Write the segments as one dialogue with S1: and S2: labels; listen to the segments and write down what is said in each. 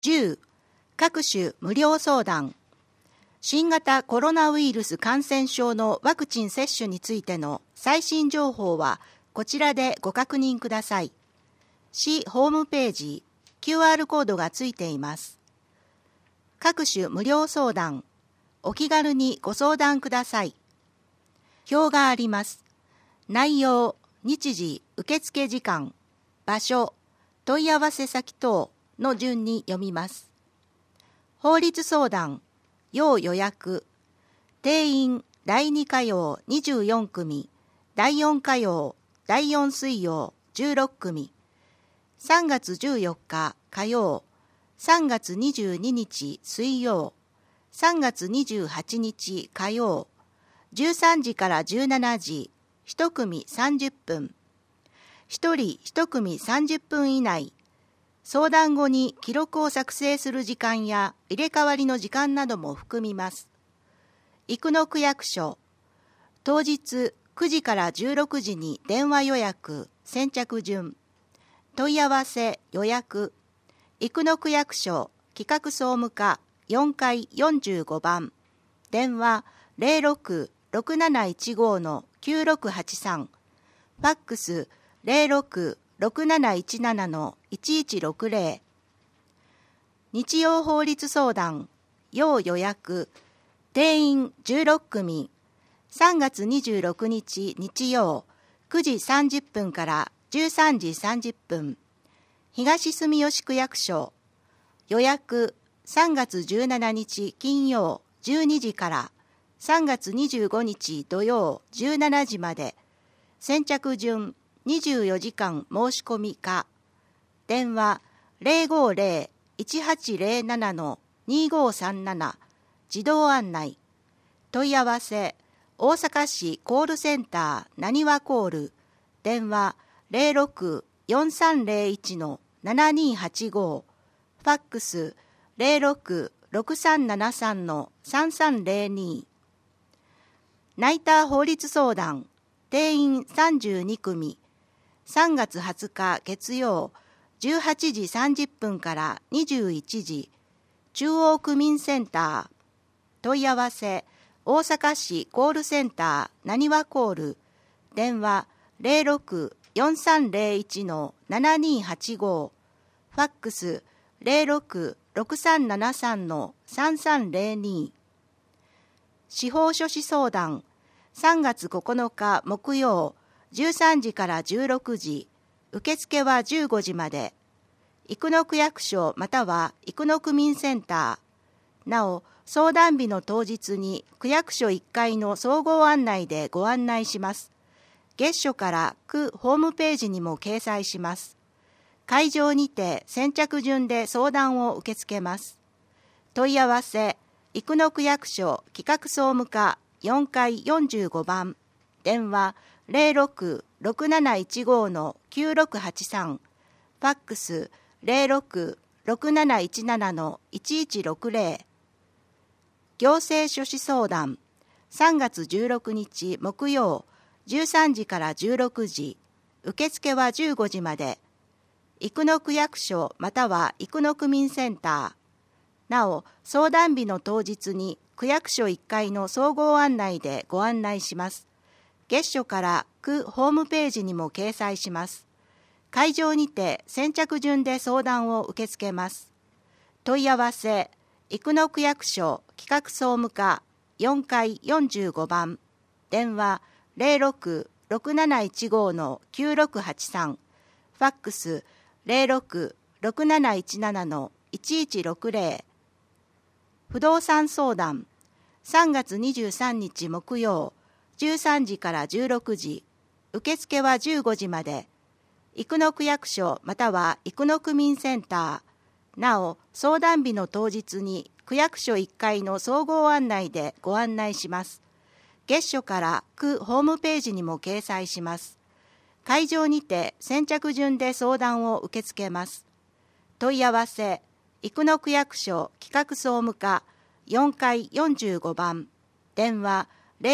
S1: 10. 各種無料相談。新型コロナウイルス感染症のワクチン接種についての最新情報はこちらでご確認ください。市ホームページ、QR コードがついています。各種無料相談。お気軽にご相談ください。表があります。内容、日時、受付時間、場所、問い合わせ先等の順に読みます。法律相談、要予約、定員第2火曜24組、第4火曜、第4水曜16組、3月14日火曜、3月22日水曜、3月28日火曜、13時から17時、1組30分、1人1組30分以内、相談後に記録を作成する時間や入れ替わりの時間なども含みます。生野区役所、当日9時から16時に電話予約、先着順、問い合わせ予約、生野区役所企画総務課4階45番、電話06-6715-9683、ファックス06-6717-1160、日曜法律相談、要予約、定員16組、3月26日日曜、9時30分から13時30分、東住吉区役所、予約、3月17日金曜12時から3月25日土曜17時まで、先着順24時間申し込みか、電話050-1807-2537、自動案内、問い合わせ、大阪市コールセンターなにわコール、電話06-4301-7285、ファックス06-6373-3302、ナイター法律相談、定員32組、3月20日月曜、18時30分から21時、中央区民センター、問い合わせ、大阪市コールセンターなにわコール、電話06-4301-7285、ファックス06-6373-3302、司法書士相談、3月9日木曜、13時から16時、受付は15時まで、生野区役所または生野区民センター、なお、相談日の当日に区役所1階の総合案内でご案内します。月初から区ホームページにも掲載します。会場にて先着順で相談を受け付けます。問い合わせ、生野区役所企画総務課4階45番、電話06-6715-9683、ファックス06-6717-1160、行政書士相談、3月16日木曜、13時から16時、受付は15時まで、生野区役所または生野区民センター、なお、相談日の当日に区役所1階の総合案内でご案内します。月初から区ホームページにも掲載します。会場にて先着順で相談を受け付けます。問い合わせ、生野区役所企画総務課4階45番、電話06-6715-9683、ファックス06-6717-1160、不動産相談、3月23日木曜、13時から16時、受付は15時まで、生野区役所または生野区民センター、なお、相談日の当日に区役所1階の総合案内でご案内します。月初から区ホームページにも掲載します。会場にて先着順で相談を受け付けます。問い合わせ、生野区役所企画総務課4階45番、電話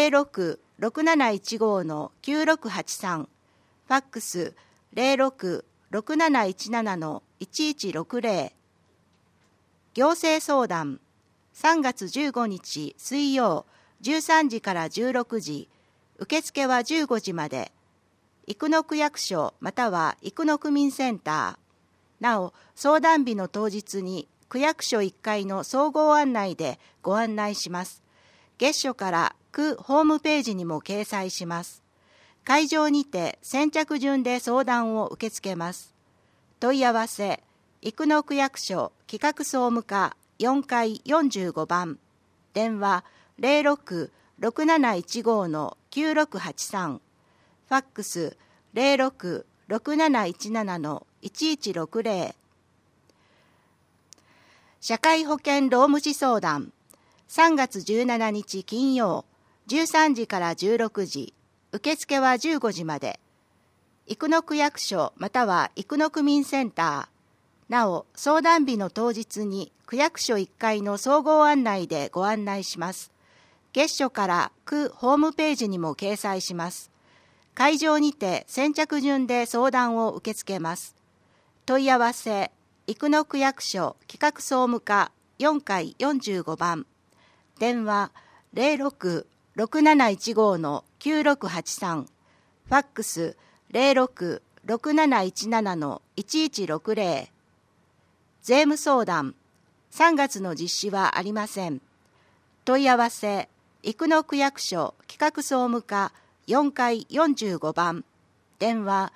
S1: 06-6715-9683、ファックス06-6717-1160、 行政相談3月15日水曜13時から16時、受付は15時まで。生野区役所または生野区民センター。なお、相談日の当日に区役所1階の総合案内でご案内します。月初から区ホームページにも掲載します。会場にて先着順で相談を受け付けます。問い合わせ、生野区役所企画総務課4階45番、電話06-6715-9683、ファックス06-6717-1160。社会保険労務士相談3月17日金曜13時から16時、受付は15時まで。生野区役所または生野区民センター。なお、相談日の当日に区役所1階の総合案内でご案内します。月初から区ホームページにも掲載します。会場にて先着順で相談を受け付けます。問い合わせ、生野区役所企画総務課4階45番、電話06-6715-9683、ファックス06-6717-1160。税務相談3月の実施はありません。問い合わせ、生野区役所企画総務課4階45番、電話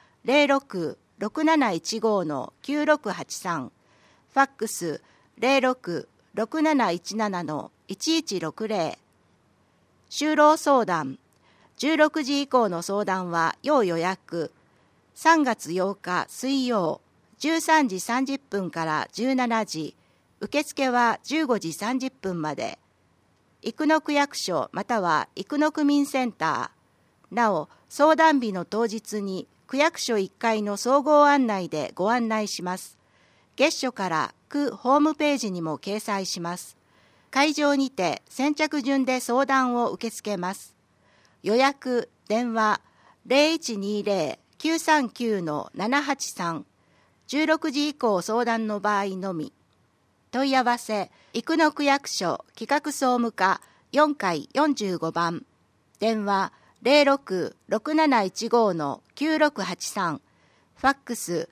S1: 06-6715-9683、ファックス06-6717-1160。就労相談16時以降の相談は要予約。3月8日水曜13時30分から17時、受付は15時30分まで。生野区役所または生野区民センター。なお、相談日の当日に区役所1階の総合案内でご案内します。月初から区ホームページにも掲載します。会場にて先着順で相談を受け付けます。予約電話0120-939-783、16時以降相談の場合のみ。問い合わせ、生野区役所企画総務課4階45番、電話06-6715-9683、ファックス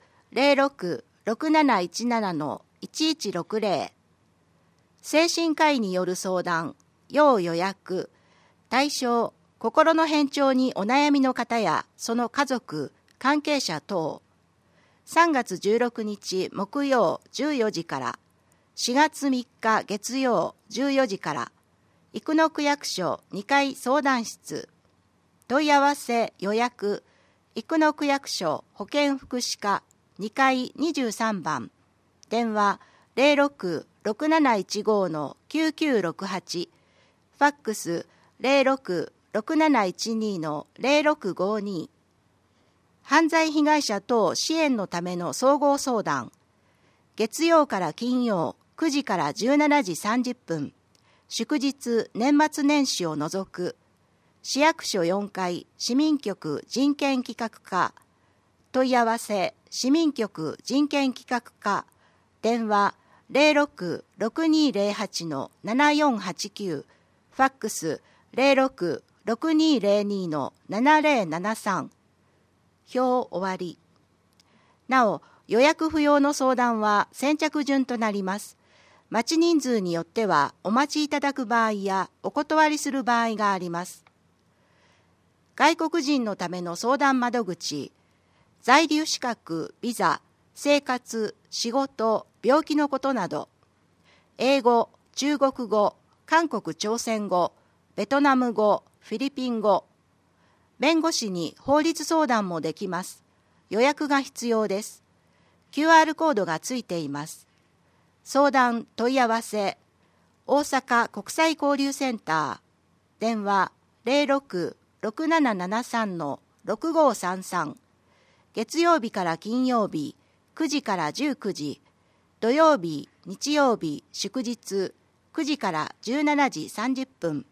S1: 06-6717-1160。精神科医による相談、要予約。対象、心の変調にお悩みの方やその家族、関係者等。3月16日木曜14時から、4月3日月曜14時から、生野区役所2階相談室。問い合わせ予約、生野区役所保健福祉課2階23番、電話06-6715-9968、ファックス06-6712-0652。犯罪被害者等支援のための総合相談。月曜から金曜9時から17時30分、祝日年末年始を除く。市役所4階市民局人権企画課。問い合わせ、市民局人権企画課。電話06-6208-7489、ファックス06-6202-7073。表終わり。なお、予約不要の相談は先着順となります。待ち人数によってはお待ちいただく場合やお断りする場合があります。外国人のための相談窓口、在留資格、ビザ、生活、仕事、病気のことなど、英語、中国語、韓国朝鮮語、ベトナム語、フィリピン語。弁護士に法律相談もできます。予約が必要です。QR コードがついています。相談問い合わせ、大阪国際交流センター、電話06-6773-6533、月曜日から金曜日、9時から19時、土曜日、日曜日、祝日、9時から17時30分。